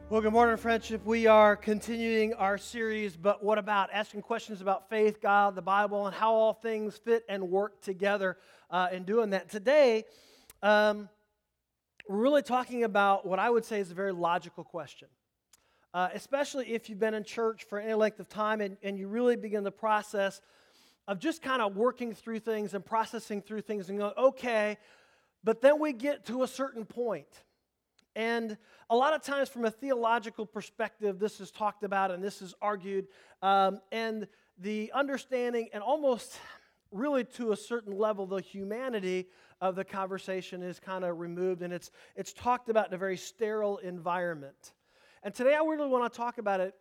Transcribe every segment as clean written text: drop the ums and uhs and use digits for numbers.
Well, good morning, friendship. We are continuing our series, But What About? Asking questions about faith, God, the Bible, and how all things fit and work together in doing that. Today, we're really talking about what I would say is a very logical question, especially if you've been in church for any length of time and you really begin the process of just kind of working through things and processing through things and going, okay, but then we get to a certain point. And a lot of times, from a theological perspective, this is talked about and this is argued. And the understanding, and almost really to a certain level, the humanity of the conversation is kind of removed, and it's talked about in a very sterile environment. And today, I really want to talk about it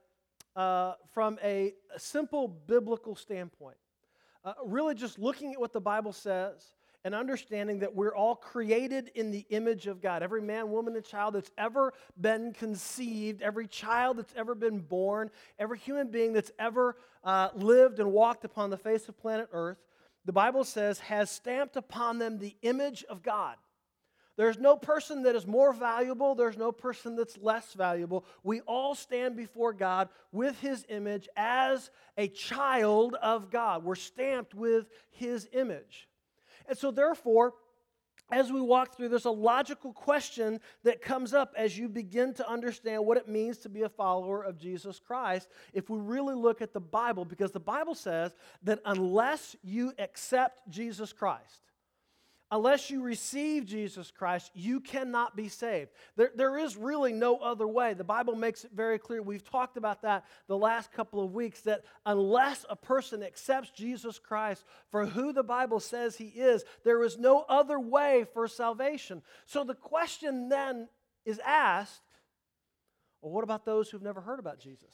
from a simple biblical standpoint. Really, just looking at what the Bible says and understanding that we're all created in the image of God. Every man, woman, and child that's ever been conceived, every child that's ever been born, every human being that's ever lived and walked upon the face of planet Earth, the Bible says, has stamped upon them the image of God. There's no person that is more valuable. There's no person that's less valuable. We all stand before God with His image as a child of God. We're stamped with His image. And so therefore, as we walk through, there's a logical question that comes up as you begin to understand what it means to be a follower of Jesus Christ if we really look at the Bible, because the Bible says that unless you accept Jesus Christ, unless you receive Jesus Christ, you cannot be saved. There is really no other way. The Bible makes it very clear. We've talked about that the last couple of weeks, that unless a person accepts Jesus Christ for who the Bible says He is, there is no other way for salvation. So the question then is asked, well, what about those who've never heard about Jesus?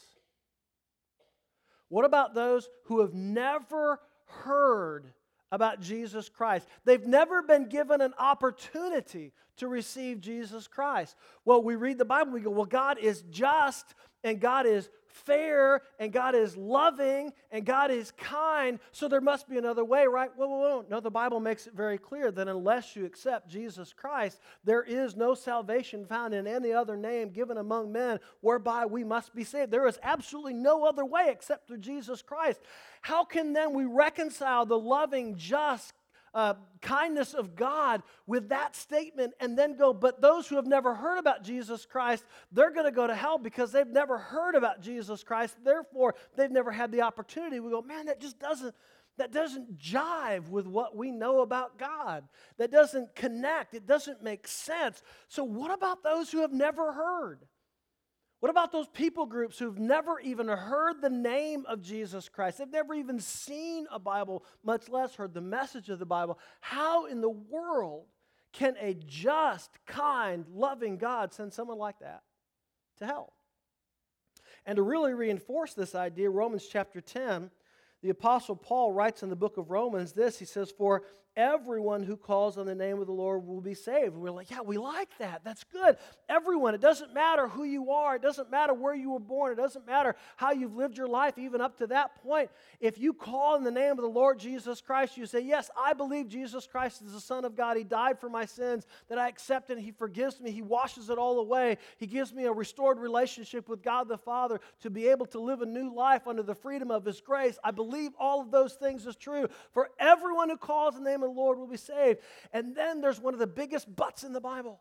What about those who have never heard about Jesus Christ? They've never been given an opportunity to receive Jesus Christ. Well, we read the Bible, we go, well, God is just, and God is fair, and God is loving, and God is kind, so there must be another way, right? Well, no, the Bible makes it very clear that unless you accept Jesus Christ, there is no salvation found in any other name given among men whereby we must be saved. There is absolutely no other way except through Jesus Christ. How can then we reconcile the loving, just kindness of God with that statement and then go, but those who have never heard about Jesus Christ, they're going to go to hell because they've never heard about Jesus Christ, therefore they've never had the opportunity. We go, man, that doesn't jive with what we know about God. That doesn't connect. It doesn't make sense. So what about those who have never heard? What about those people groups who've never even heard the name of Jesus Christ? They've never even seen a Bible, much less heard the message of the Bible. How in the world can a just, kind, loving God send someone like that to hell? And to really reinforce this idea, Romans chapter 10, the Apostle Paul writes in the book of Romans this. He says, for everyone who calls on the name of the Lord will be saved. We're like, yeah, we like that. That's good. Everyone. It doesn't matter who you are. It doesn't matter where you were born. It doesn't matter how you've lived your life even up to that point. If you call in the name of the Lord Jesus Christ, you say, yes, I believe Jesus Christ is the Son of God. He died for my sins, that I accept it. He forgives me. He washes it all away. He gives me a restored relationship with God the Father to be able to live a new life under the freedom of His grace. I believe all of those things is true. For everyone who calls in the name of the Lord will be saved. And then there's one of the biggest buts in the Bible.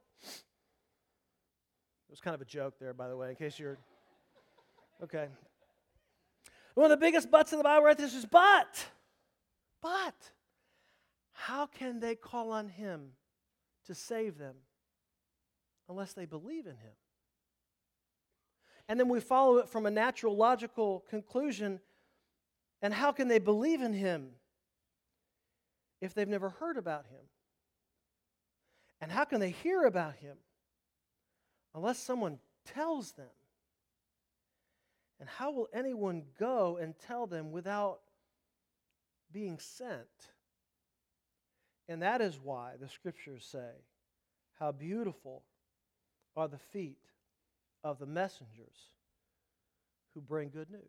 It was kind of a joke there, by the way, in case you're... Okay. One of the biggest buts in the Bible right there is, but, how can they call on Him to save them unless they believe in Him? And then we follow it from a natural, logical conclusion. And how can they believe in Him if they've never heard about Him? And how can they hear about Him unless someone tells them? And how will anyone go and tell them without being sent? And that is why the Scriptures say, how beautiful are the feet of the messengers who bring good news.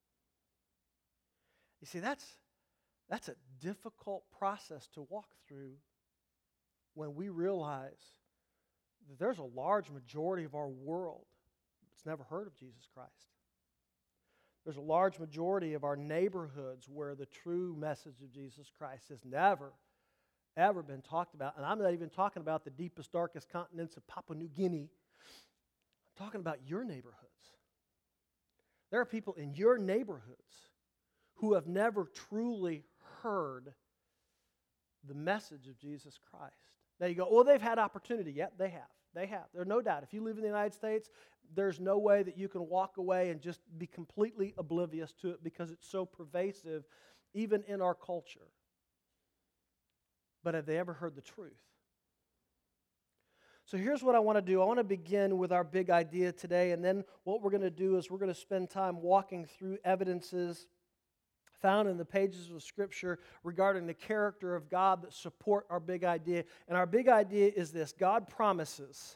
You see, that's a difficult process to walk through when we realize that there's a large majority of our world, that's never heard of Jesus Christ. There's a large majority of our neighborhoods where the true message of Jesus Christ has never, ever been talked about. And I'm not even talking about the deepest, darkest continents of Papua New Guinea. I'm talking about your neighborhoods. There are people in your neighborhoods who have never truly heard the message of Jesus Christ. Now you go, well, they've had opportunity. Yep, they have. They have. There's no doubt. If you live in the United States, there's no way that you can walk away and just be completely oblivious to it because it's so pervasive, even in our culture. But have they ever heard the truth? So here's what I want to do. I want to begin with our big idea today, and then what we're going to do is we're going to spend time walking through evidences found in the pages of Scripture regarding the character of God that support our big idea. And our big idea is this: God promises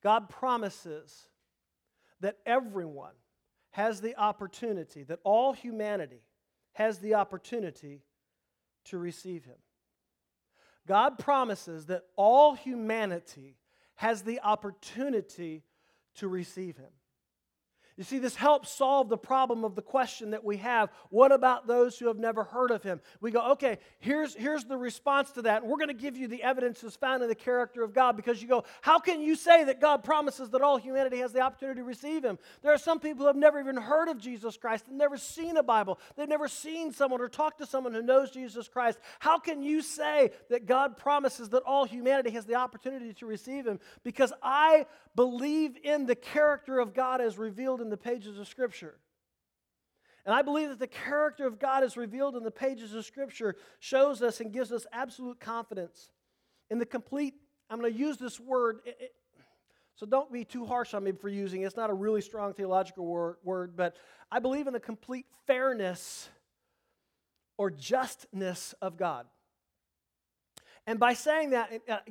that everyone has the opportunity, that all humanity has the opportunity to receive Him. God promises that all humanity has the opportunity to receive Him. You see, this helps solve the problem of the question that we have. What about those who have never heard of Him? We go, okay, here's the response to that. And we're going to give you the evidences found in the character of God, because you go, how can you say that God promises that all humanity has the opportunity to receive Him? There are some people who have never even heard of Jesus Christ. They've never seen a Bible. They've never seen someone or talked to someone who knows Jesus Christ. How can you say that God promises that all humanity has the opportunity to receive Him? Because I believe in the character of God as revealed in the pages of Scripture. And I believe that the character of God as revealed in the pages of Scripture shows us and gives us absolute confidence in the complete, I'm going to use this word, so don't be too harsh on me for using it. It's not a really strong theological word, but I believe in the complete fairness or justness of God. And by saying that,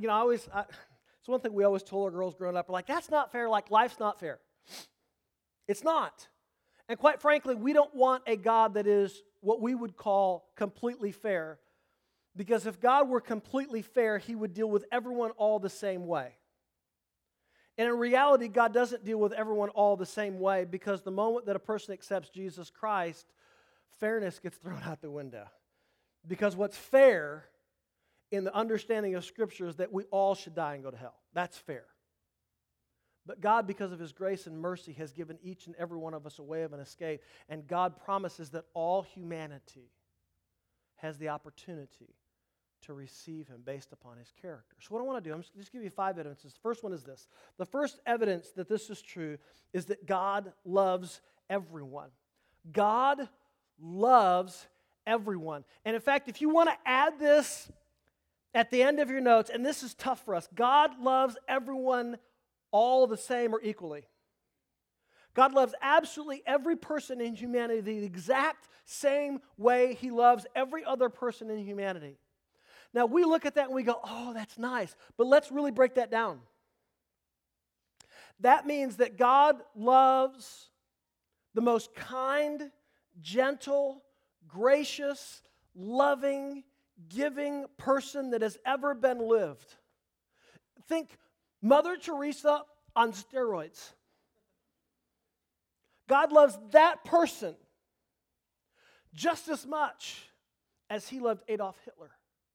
it's one thing we always told our girls growing up, we're like, that's not fair, like life's not fair. It's not. And quite frankly, we don't want a God that is what we would call completely fair, because if God were completely fair, He would deal with everyone all the same way. And in reality, God doesn't deal with everyone all the same way, because the moment that a person accepts Jesus Christ, fairness gets thrown out the window. Because what's fair in the understanding of Scripture is that we all should die and go to hell. That's fair. But God, because of His grace and mercy, has given each and every one of us a way of an escape. And God promises that all humanity has the opportunity to receive Him based upon His character. So what I want to do, I'm just give you 5 evidences. The first one is this. The first evidence that this is true is that God loves everyone. God loves everyone. And in fact, if you want to add this at the end of your notes, and this is tough for us, God loves everyone all the same or equally. God loves absolutely every person in humanity the exact same way He loves every other person in humanity. Now, we look at that and we go, oh, that's nice. But let's really break that down. That means that God loves the most kind, gentle, gracious, loving, giving person that has ever been lived. Think Mother Teresa on steroids. God loves that person just as much as He loved Adolf Hitler.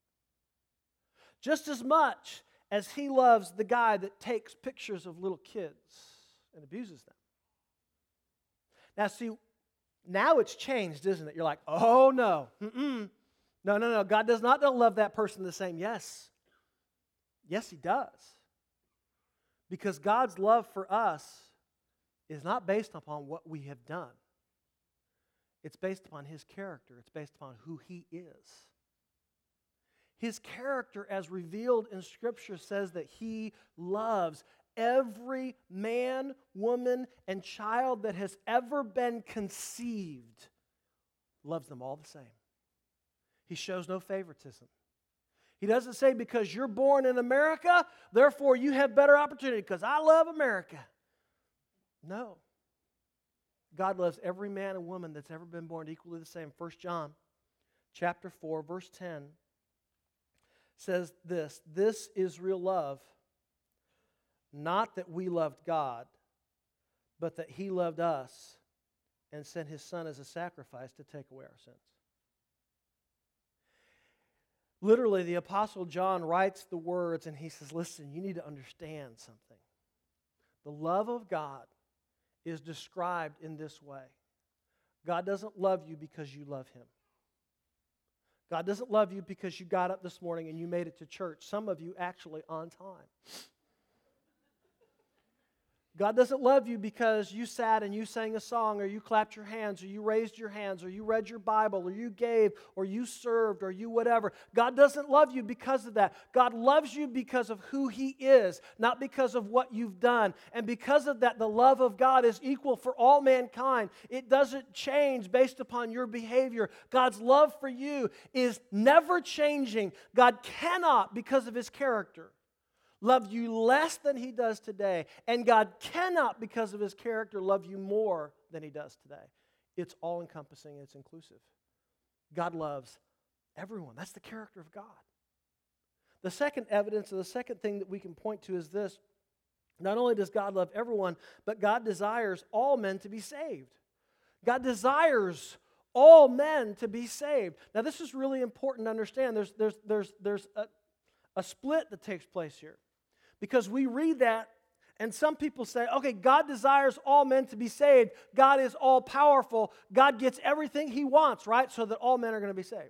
Just as much as He loves the guy that takes pictures of little kids and abuses them. Now see, now it's changed, isn't it? You're like, oh no, no. God does not love that person the same. Yes, He does. Because God's love for us is not based upon what we have done. It's based upon His character. It's based upon who He is. His character, as revealed in Scripture, says that He loves every man, woman, and child that has ever been conceived. Loves them all the same. He shows no favoritism. He doesn't say because you're born in America, therefore you have better opportunity because I love America. No. God loves every man and woman that's ever been born equally the same. 1 John chapter 4, verse 10 says this: this is real love, not that we loved God, but that He loved us and sent His Son as a sacrifice to take away our sins. Literally, the Apostle John writes the words and he says, listen, you need to understand something. The love of God is described in this way. God doesn't love you because you love Him. God doesn't love you because you got up this morning and you made it to church. Some of you actually on time. God doesn't love you because you sat and you sang a song, or you clapped your hands, or you raised your hands, or you read your Bible, or you gave, or you served, or you whatever. God doesn't love you because of that. God loves you because of who He is, not because of what you've done. And because of that, the love of God is equal for all mankind. It doesn't change based upon your behavior. God's love for you is never changing. God cannot, because of His character, love you less than He does today. And God cannot, because of His character, love you more than He does today. It's all-encompassing, it's inclusive. God loves everyone. That's the character of God. The second evidence, or the second thing that we can point to is this. Not only does God love everyone, but God desires all men to be saved. God desires all men to be saved. Now, this is really important to understand. There's a split that takes place here. Because we read that, and some people say, okay, God desires all men to be saved. God is all-powerful. God gets everything He wants, right? So that all men are going to be saved.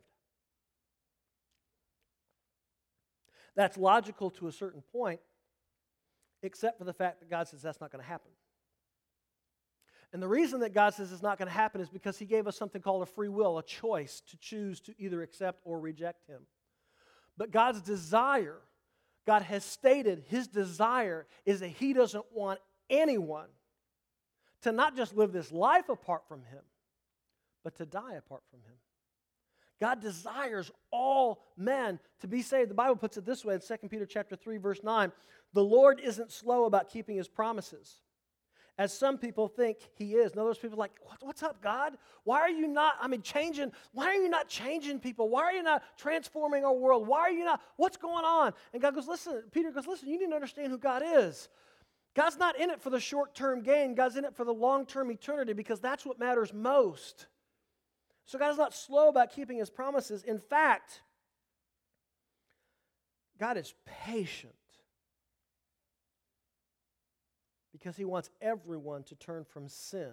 That's logical to a certain point, except for the fact that God says that's not going to happen. And the reason that God says it's not going to happen is because He gave us something called a free will, a choice to choose to either accept or reject Him. But God's desire, God has stated His desire is that He doesn't want anyone to not just live this life apart from Him, but to die apart from Him. God desires all men to be saved. The Bible puts it this way in 2 Peter chapter 3, verse 9. The Lord isn't slow about keeping His promises, as some people think He is. In other words, people are like, what's up, God? Why are you not, changing? Why are you not changing people? Why are you not transforming our world? Why are you not, what's going on? And God goes, listen, Peter goes, listen, you need to understand who God is. God's not in it for the short-term gain. God's in it for the long-term eternity, because that's what matters most. So God is not slow about keeping His promises. In fact, God is patient, because He wants everyone to turn from sin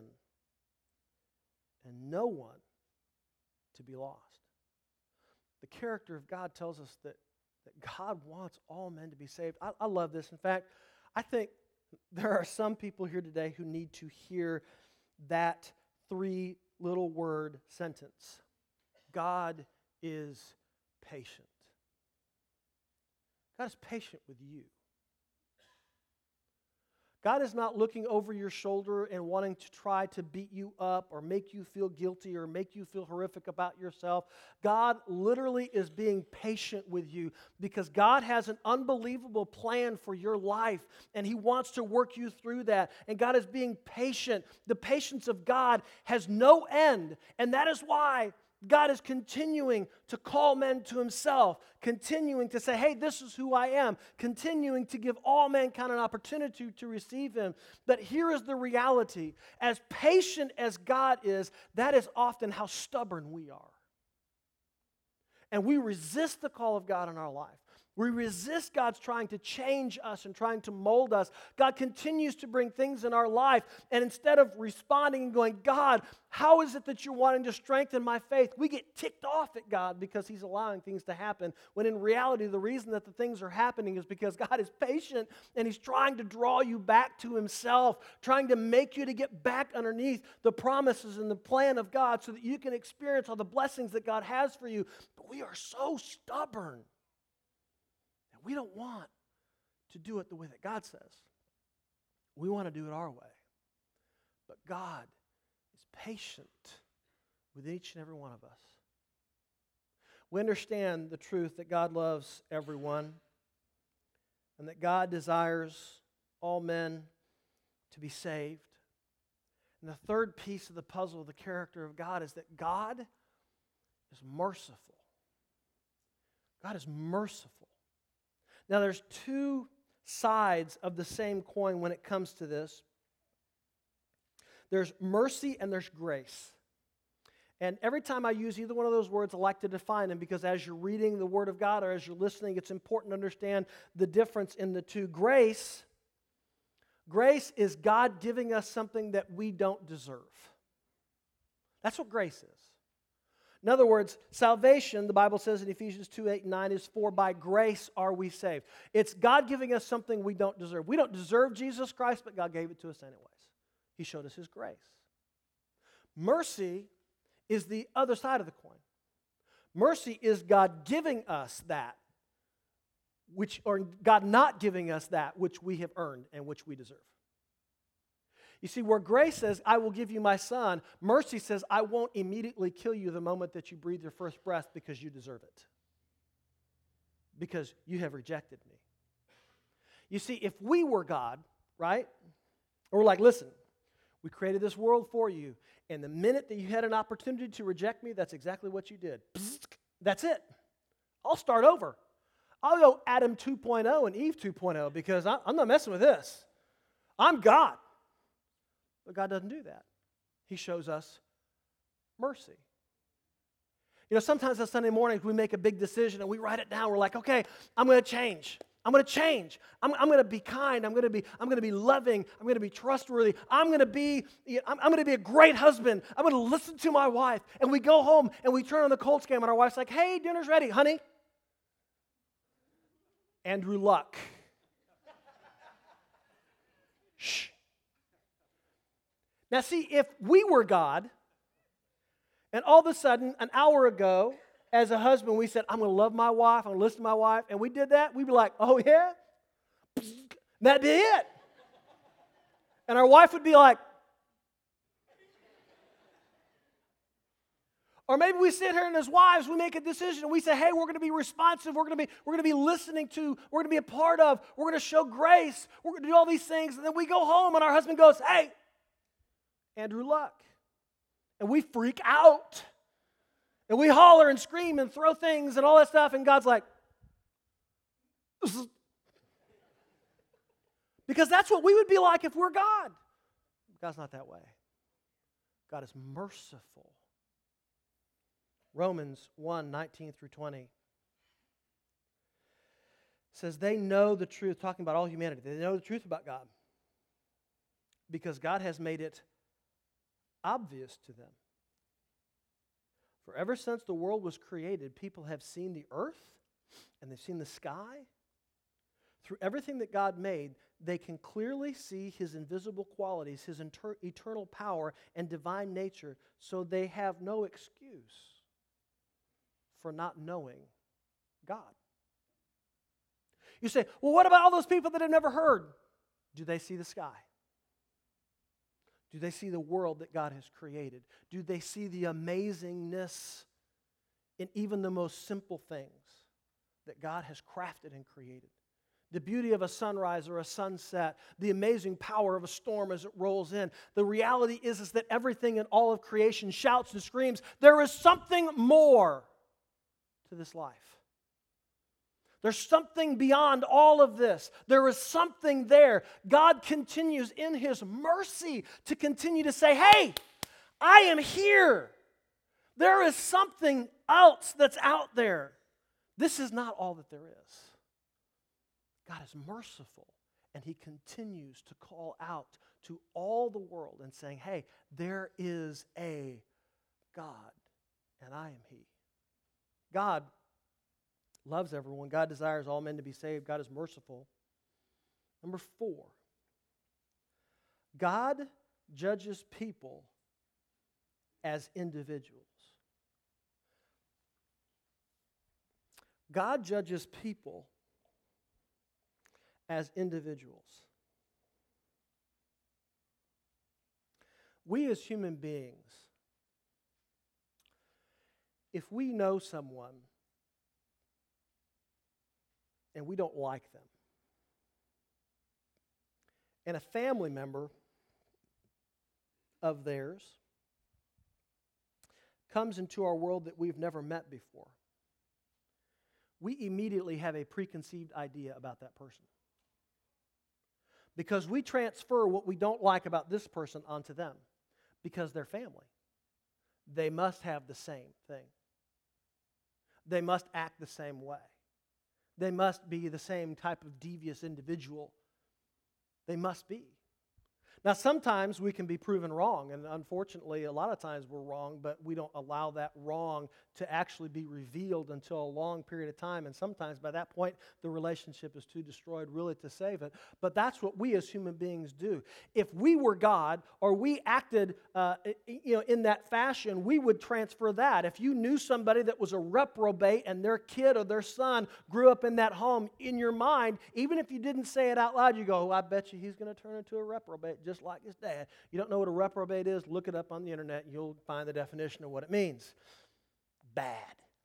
and no one to be lost. The character of God tells us that God wants all men to be saved. I love this. In fact, I think there are some people here today who need to hear that three-little word sentence. God is patient. God is patient with you. God is not looking over your shoulder and wanting to try to beat you up or make you feel guilty or make you feel horrific about yourself. God literally is being patient with you, because God has an unbelievable plan for your life, and He wants to work you through that. And God is being patient. The patience of God has no end, and that is why God is continuing to call men to Himself, continuing to say, hey, this is who I am, continuing to give all mankind an opportunity to receive Him. But here is the reality. As patient as God is, that is often how stubborn we are. And we resist the call of God in our life. We resist God's trying to change us and trying to mold us. God continues to bring things in our life, and instead of responding and going, God, how is it that you're wanting to strengthen my faith? We get ticked off at God because He's allowing things to happen, when in reality the reason that the things are happening is because God is patient, and He's trying to draw you back to Himself, trying to make you to get back underneath the promises and the plan of God so that you can experience all the blessings that God has for you. But we are so stubborn. We don't want to do it the way that God says. We want to do it our way. But God is patient with each and every one of us. We understand the truth that God loves everyone, and that God desires all men to be saved. And the third piece of the puzzle of the character of God is that God is merciful. God is merciful. Now, there's two sides of the same coin when it comes to this. There's mercy and there's grace. And every time I use either one of those words, I like to define them because as you're reading the Word of God or as you're listening, it's important to understand the difference in the two. Grace is God giving us something that we don't deserve. That's what grace is. In other words, salvation, the Bible says in Ephesians 2:8-9, is for by grace are we saved. It's God giving us something we don't deserve. We don't deserve Jesus Christ, but God gave it to us anyways. He showed us His grace. Mercy is the other side of the coin. Mercy is God giving us that, or God not giving us that which we have earned and which we deserve. You see, where grace says, I will give you my son, mercy says, I won't immediately kill you the moment that you breathe your first breath because you deserve it. Because you have rejected me. You see, if we were God, right? Or we're like, listen, we created this world for you, and the minute that you had an opportunity to reject me, that's exactly what you did. That's it. I'll start over. I'll go Adam 2.0 and Eve 2.0 because I'm not messing with this. I'm God. But God doesn't do that. He shows us mercy. You know, sometimes on Sunday mornings we make a big decision and we write it down. We're like, okay, I'm going to change. I'm going to change. I'm going to be kind. I'm going to be loving. I'm going to be trustworthy. I'm going to be a great husband. I'm going to listen to my wife. And we go home and we turn on the Colts game and our wife's like, hey, dinner's ready, honey. Andrew Luck. Shh. Now see, if we were God, and all of a sudden, an hour ago, as a husband, we said, I'm going to love my wife, I'm going to listen to my wife, and we did that, we'd be like, oh yeah? That'd be it. And our wife would be like, or maybe we sit here and as wives, we make a decision and we say, hey, we're going to be responsive, we're going to be listening to, we're going to be a part of, we're going to show grace, we're going to do all these things, and then we go home and our husband goes, hey, Andrew Luck. And we freak out. And we holler and scream and throw things and all that stuff, and God's like, because that's what we would be like if we're God. God's not that way. God is merciful. Romans 1:19-20 says they know the truth, talking about all humanity. They know the truth about God because God has made it obvious to them. For ever since the world was created, people have seen the earth and they've seen the sky. Through everything that God made, they can clearly see His invisible qualities, His eternal power and divine nature, so they have no excuse for not knowing God. You say, well, what about all those people that have never heard? Do they see the sky? Do they see the world that God has created? Do they see the amazingness in even the most simple things that God has crafted and created? The beauty of a sunrise or a sunset, the amazing power of a storm as it rolls in. The reality is that everything in all of creation shouts and screams, there is something more to this life. There's something beyond all of this. There is something there. God continues in His mercy to continue to say, hey, I am here. There is something else that's out there. This is not all that there is. God is merciful, and He continues to call out to all the world and saying, hey, there is a God, and I am He. God loves everyone. God desires all men to be saved. God is merciful. Number 4, God judges people as individuals. God judges people as individuals. We as human beings, if we know someone and we don't like them, and a family member of theirs comes into our world that we've never met before, we immediately have a preconceived idea about that person. Because we transfer what we don't like about this person onto them. because they're family. They must have the same thing. They must act the same way. They must be the same type of devious individual. They must be. Now, sometimes we can be proven wrong, and unfortunately, a lot of times we're wrong, but we don't allow that wrong to actually be revealed until a long period of time, and sometimes by that point, the relationship is too destroyed really to save it. But that's what we as human beings do. If we were God, or we acted in that fashion, we would transfer that. If you knew somebody that was a reprobate and their kid or their son grew up in that home, in your mind, even if you didn't say it out loud, you go, oh, I bet you he's going to turn into a reprobate just like his dad. You don't know what a reprobate is? Look it up on the internet and you'll find the definition of what it means. Bad.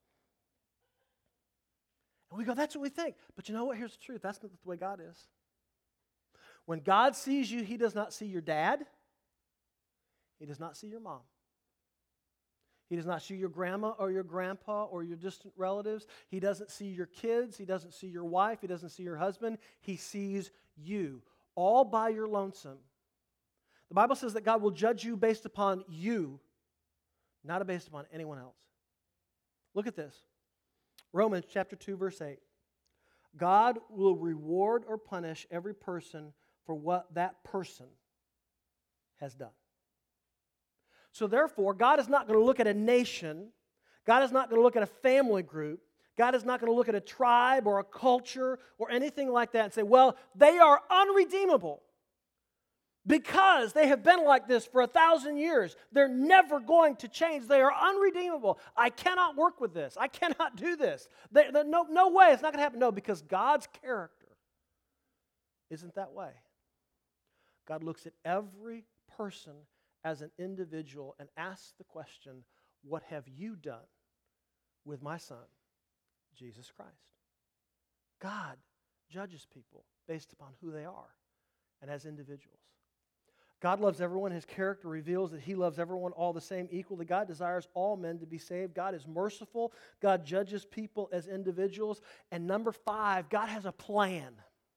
And we go, that's what we think. But you know what? Here's the truth. That's not the way God is. When God sees you, He does not see your dad. He does not see your mom. He does not see your grandma or your grandpa or your distant relatives. He doesn't see your kids. He doesn't see your wife. He doesn't see your husband. He sees you, all by your lonesome. The Bible says that God will judge you based upon you, not based upon anyone else. Look at this. Romans chapter 2, verse 8. God will reward or punish every person for what that person has done. So therefore, God is not going to look at a nation. God is not going to look at a family group. God is not going to look at a tribe or a culture or anything like that and say, well, they are unredeemable. Because they have been like this for 1,000 years. They're never going to change. They are unredeemable. I cannot work with this. I cannot do this. No way. It's not going to happen. No, because God's character isn't that way. God looks at every person as an individual and asks the question, what have you done with my son, Jesus Christ? God judges people based upon who they are and as individuals. God loves everyone. His character reveals that He loves everyone all the same equally. God desires all men to be saved. God is merciful. God judges people as individuals. And number 5, God has a plan.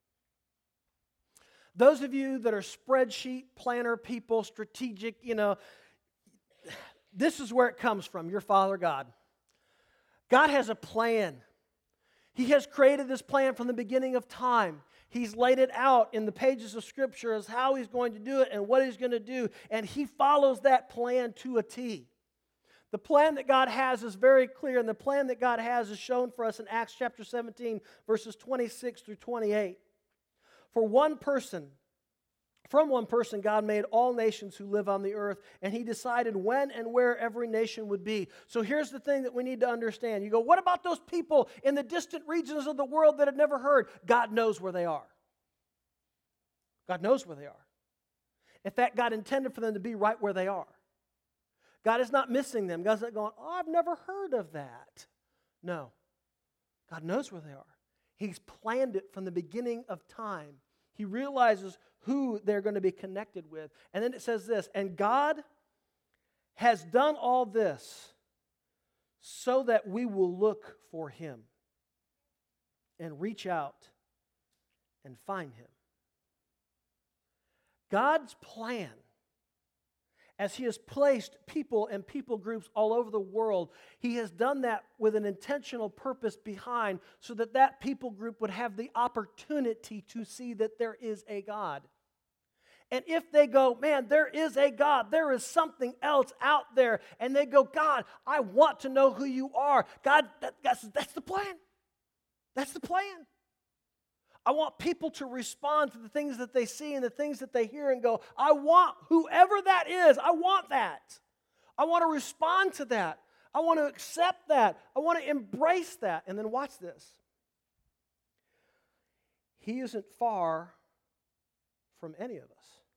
Those of you that are spreadsheet planner people, strategic, this is where it comes from, your Father God. God has a plan. He has created this plan from the beginning of time. He's laid it out in the pages of Scripture as how He's going to do it and what He's going to do, and He follows that plan to a T. The plan that God has is very clear, and the plan that God has is shown for us in Acts chapter 17, verses 26 through 28. From one person, God made all nations who live on the earth, and He decided when and where every nation would be. So here's the thing that we need to understand. You go, what about those people in the distant regions of the world that have never heard? God knows where they are. God knows where they are. In fact, God intended for them to be right where they are. God is not missing them. God's not going, oh, I've never heard of that. No. God knows where they are. He's planned it from the beginning of time. He realizes who they're going to be connected with. And then it says this, and God has done all this so that we will look for Him and reach out and find Him. God's plan, as He has placed people and people groups all over the world, He has done that with an intentional purpose behind so that that people group would have the opportunity to see that there is a God. And if they go, man, there is a God, there is something else out there, and they go, God, I want to know who you are. God, that's the plan. That's the plan. I want people to respond to the things that they see and the things that they hear and go, I want whoever that is, I want that. I want to respond to that. I want to accept that. I want to embrace that. And then watch this. He isn't far from any of us.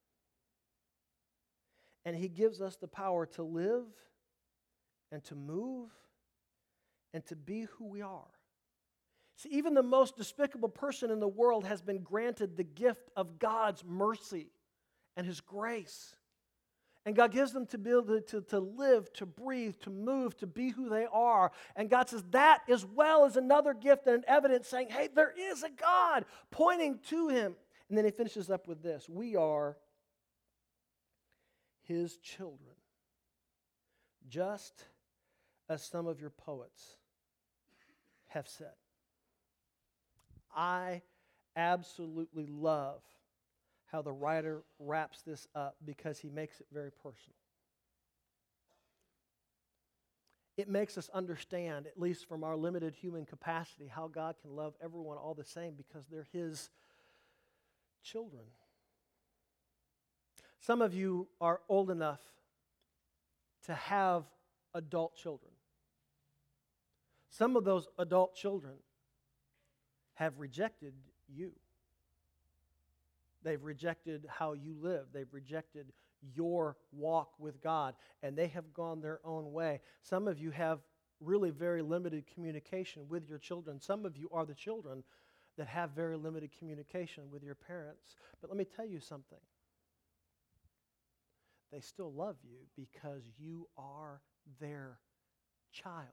And He gives us the power to live and to move and to be who we are. See, even the most despicable person in the world has been granted the gift of God's mercy and His grace. And God gives them to be able to live, to breathe, to move, to be who they are. And God says that as well as another gift and an evidence saying, hey, there is a God, pointing to Him. And then He finishes up with this. We are His children, just as some of your poets have said. I absolutely love how the writer wraps this up because he makes it very personal. It makes us understand, at least from our limited human capacity, how God can love everyone all the same because they're His children. Some of you are old enough to have adult children. Some of those adult children have rejected you. They've rejected how you live. They've rejected your walk with God, and they have gone their own way. Some of you have really very limited communication with your children. Some of you are the children that have very limited communication with your parents. But let me tell you something. They still love you because you are their child.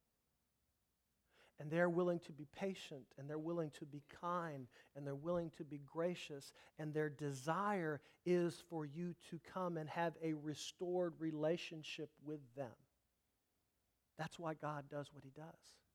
And they're willing to be patient, and they're willing to be kind, and they're willing to be gracious, and their desire is for you to come and have a restored relationship with them. That's why God does what He does.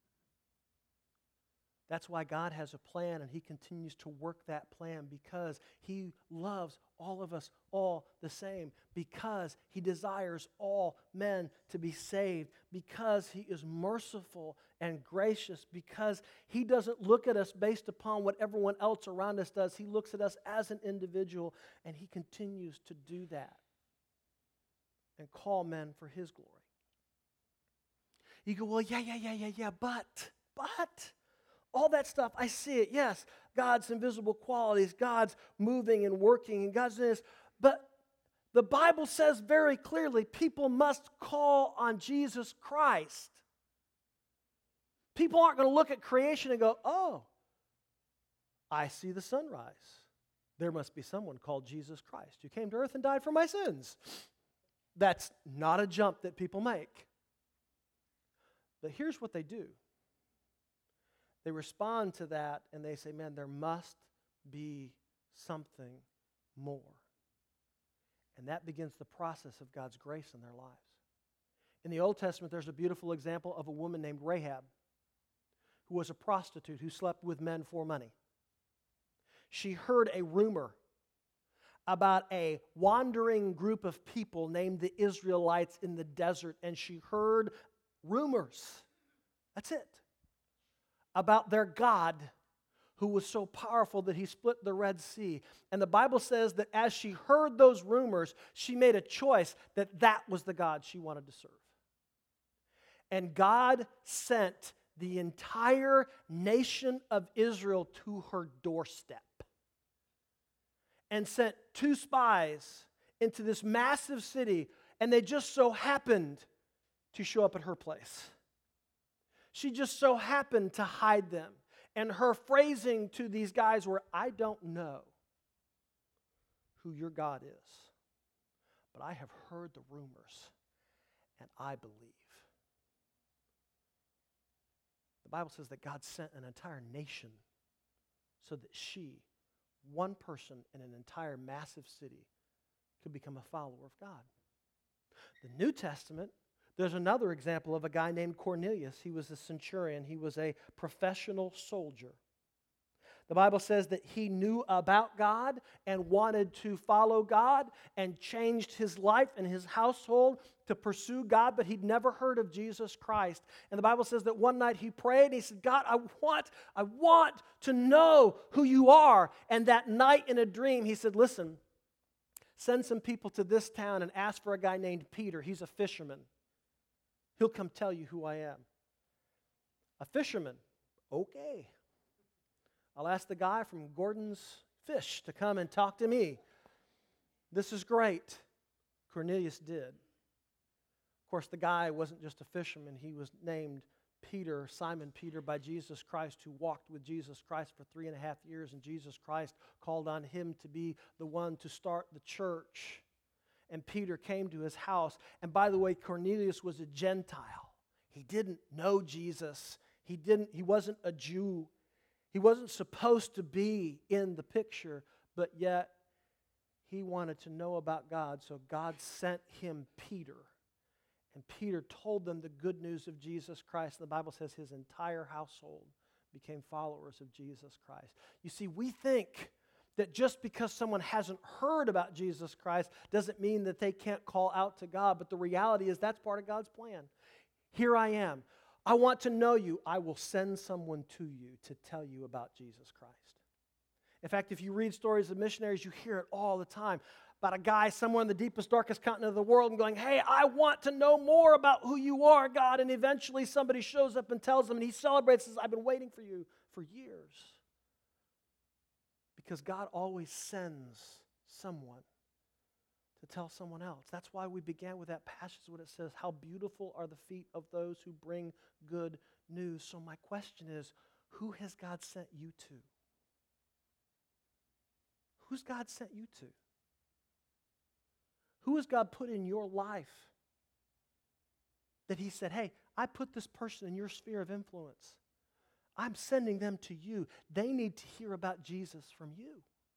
That's why God has a plan, and He continues to work that plan because He loves all of us all the same, because He desires all men to be saved, because He is merciful and gracious, because He doesn't look at us based upon what everyone else around us does. He looks at us as an individual, and He continues to do that and call men for His glory. You go, well, yeah, but... all that stuff, I see it. Yes, God's invisible qualities, God's moving and working, and God's doing this. But the Bible says very clearly, people must call on Jesus Christ. People aren't going to look at creation and go, oh, I see the sunrise. There must be someone called Jesus Christ who came to earth and died for my sins. That's not a jump that people make. But here's what they do. They respond to that and they say, man, there must be something more. And that begins the process of God's grace in their lives. In the Old Testament, there's a beautiful example of a woman named Rahab, who was a prostitute who slept with men for money. She heard a rumor about a wandering group of people named the Israelites in the desert, and she heard rumors. That's it. About their God who was so powerful that He split the Red Sea. And the Bible says that as she heard those rumors, she made a choice that that was the God she wanted to serve. And God sent the entire nation of Israel to her doorstep and sent 2 spies into this massive city, and they just so happened to show up at her place. She just so happened to hide them. And her phrasing to these guys were, I don't know who your God is, but I have heard the rumors, and I believe. The Bible says that God sent an entire nation so that she, one person in an entire massive city, could become a follower of God. The New Testament, there's another example of a guy named Cornelius. He was a centurion. He was a professional soldier. The Bible says that he knew about God and wanted to follow God and changed his life and his household to pursue God, but he'd never heard of Jesus Christ. And the Bible says that one night he prayed and he said, God, I want to know who you are. And that night in a dream, he said, listen, send some people to this town and ask for a guy named Peter. He's a fisherman. He'll come tell you who I am. A fisherman. Okay. I'll ask the guy from Gordon's Fish to come and talk to me. This is great. Cornelius did. Of course, the guy wasn't just a fisherman. He was named Peter, Simon Peter, by Jesus Christ, who walked with Jesus Christ for 3.5 years, and Jesus Christ called on him to be the one to start the church. And Peter came to his house. And by the way, Cornelius was a Gentile. He didn't know Jesus. He wasn't a Jew. He wasn't supposed to be in the picture, but yet he wanted to know about God, so God sent him Peter. And Peter told them the good news of Jesus Christ. The Bible says his entire household became followers of Jesus Christ. You see, we think that just because someone hasn't heard about Jesus Christ doesn't mean that they can't call out to God. But the reality is that's part of God's plan. Here I am. I want to know you. I will send someone to you to tell you about Jesus Christ. In fact, if you read stories of missionaries, you hear it all the time about a guy somewhere in the deepest, darkest continent of the world and going, hey, I want to know more about who you are, God. And eventually somebody shows up and tells him, and he celebrates and says, I've been waiting for you for years. Because God always sends someone to tell someone else. That's why we began with that passage when it says, how beautiful are the feet of those who bring good news. So my question is, who has God sent you to? Who's God sent you to? Who has God put in your life that he said, hey, I put this person in your sphere of influence. I'm sending them to you. They need to hear about Jesus from you.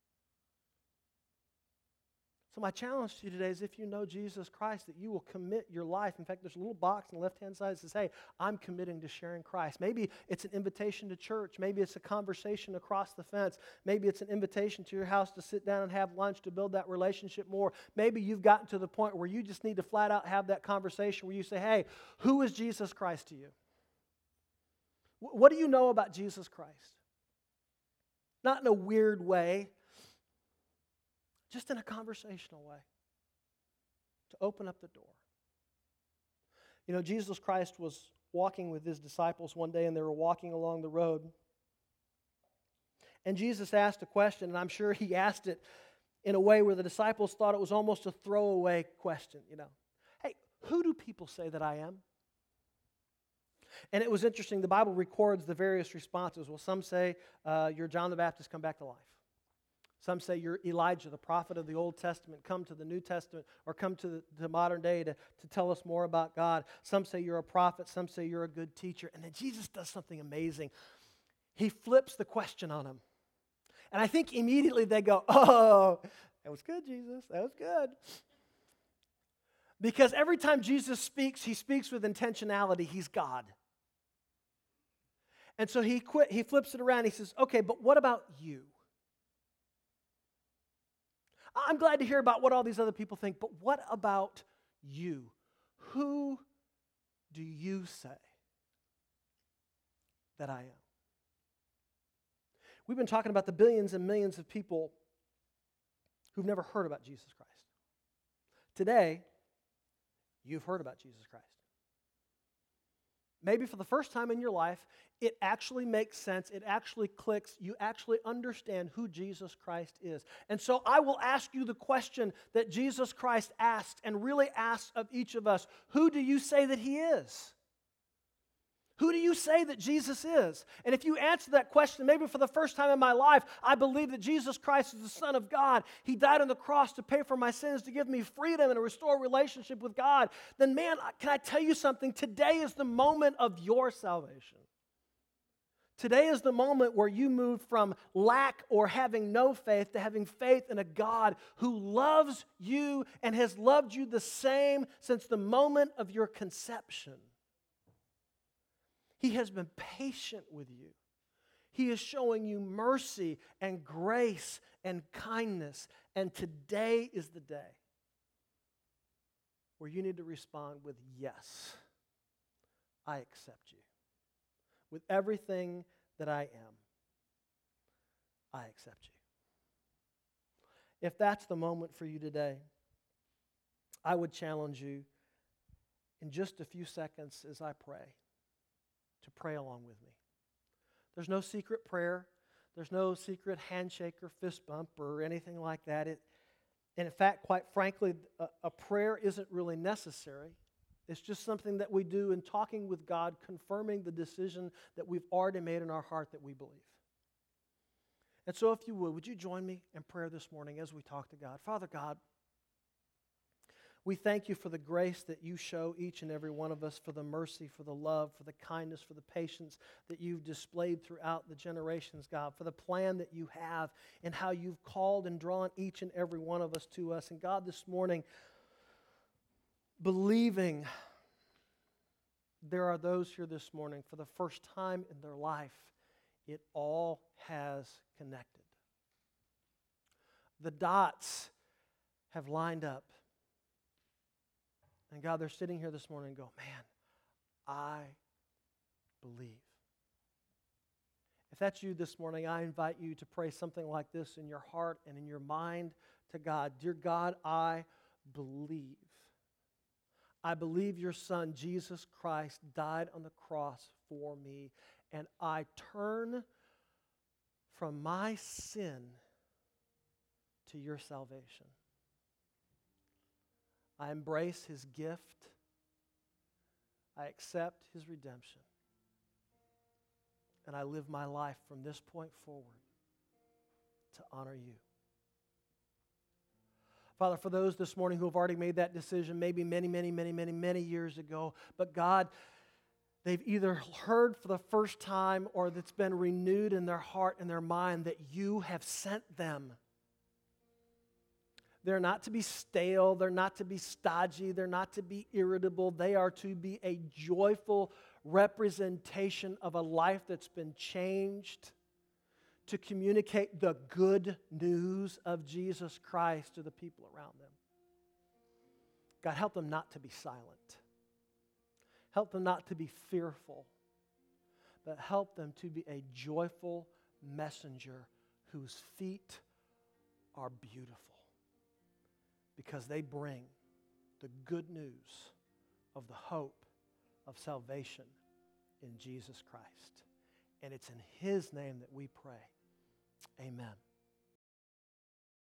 So my challenge to you today is if you know Jesus Christ, that you will commit your life. In fact, there's a little box on the left-hand side that says, hey, I'm committing to sharing Christ. Maybe it's an invitation to church. Maybe it's a conversation across the fence. Maybe it's an invitation to your house to sit down and have lunch to build that relationship more. Maybe you've gotten to the point where you just need to flat out have that conversation where you say, hey, who is Jesus Christ to you? What do you know about Jesus Christ? Not in a weird way, just in a conversational way, to open up the door. You know, Jesus Christ was walking with his disciples one day, and they were walking along the road. And Jesus asked a question, and I'm sure he asked it in a way where the disciples thought it was almost a throwaway question, you know. Hey, who do people say that I am? And it was interesting, the Bible records the various responses. Well, some say you're John the Baptist come back to life. Some say you're Elijah, the prophet of the Old Testament, come to the New Testament or come to the modern day to tell us more about God. Some say you're a prophet. Some say you're a good teacher. And then Jesus does something amazing. He flips the question on them. And I think immediately they go, oh, that was good, Jesus. That was good. Because every time Jesus speaks, he speaks with intentionality. He's God. And so he flips it around. He says, okay, but what about you? I'm glad to hear about what all these other people think, but what about you? Who do you say that I am? We've been talking about the billions and millions of people who've never heard about Jesus Christ. Today, you've heard about Jesus Christ. Maybe for the first time in your life, it actually makes sense. It actually clicks. You actually understand who Jesus Christ is. And so I will ask you the question that Jesus Christ asked and really asks of each of us. Who do you say that he is? Who do you say that Jesus is? And if you answer that question, maybe for the first time in my life, I believe that Jesus Christ is the Son of God. He died on the cross to pay for my sins, to give me freedom and a restored relationship with God. Then man, can I tell you something? Today is the moment of your salvation. Today is the moment where you move from lack or having no faith to having faith in a God who loves you and has loved you the same since the moment of your conception. He has been patient with you. He is showing you mercy and grace and kindness. And today is the day where you need to respond with, yes, I accept you. With everything that I am, I accept you. If that's the moment for you today, I would challenge you in just a few seconds as I pray, to pray along with me. There's no secret prayer. There's no secret handshake or fist bump or anything like that. And in fact, quite frankly, a prayer isn't really necessary. It's just something that we do in talking with God, confirming the decision that we've already made in our heart that we believe. And so if you would you join me in prayer this morning as we talk to God? Father God, We thank you for the grace that you show each and every one of us, for the mercy, for the love, for the kindness, for the patience that you've displayed throughout the generations, God, for the plan that you have and how you've called and drawn each and every one of us to us. And God, this morning, believing there are those here this morning for the first time in their life, it all has connected. The dots have lined up. And God, they're sitting here this morning and go, man, I believe. If that's you this morning, I invite you to pray something like this in your heart and in your mind to God. Dear God, I believe. I believe your Son, Jesus Christ, died on the cross for me, and I turn from my sin to your salvation. I embrace his gift. I accept his redemption. And I live my life from this point forward to honor you. Father, for those this morning who have already made that decision, maybe many years ago, but God, they've either heard for the first time or that's been renewed in their heart and their mind that you have sent them. They're not to be stale. They're not to be stodgy. They're not to be irritable. They are to be a joyful representation of a life that's been changed, to communicate the good news of Jesus Christ to the people around them. God, help them not to be silent. Help them not to be fearful, but help them to be a joyful messenger whose feet are beautiful, because they bring the good news of the hope of salvation in Jesus Christ. And it's in his name that we pray. Amen.